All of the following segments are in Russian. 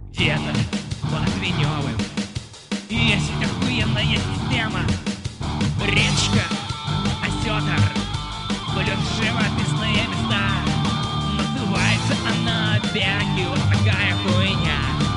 Где-то под Веневым есть охуенная система. Речка, осетр, плюс живописные места. Называется она Бяки, вот такая хуйня.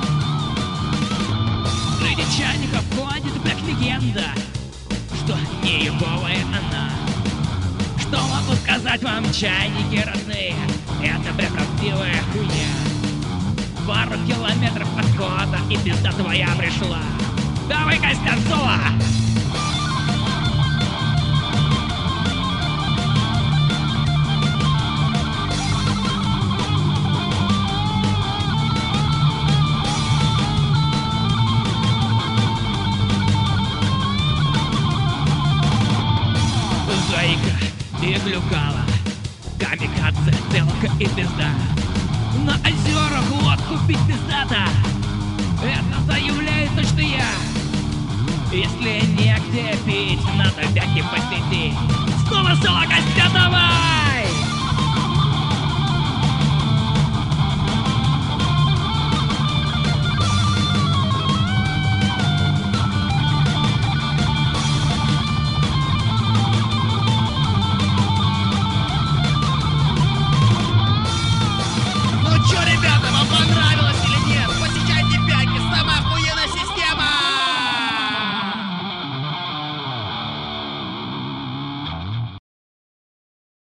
Среди чайников ходит как легенда, что не ебовая она. Что могу сказать вам, чайники родные, это прям правдивая хуйня. Пару километров подхода и пизда твоя пришла. Давай, Костянцова! Зайка и глюкала, камикадзе, телка и пизда. На озерах лодку пить пиздата. Это заявляет точно я. Если негде пить, надо Бяки посетить. Снова село Костянова!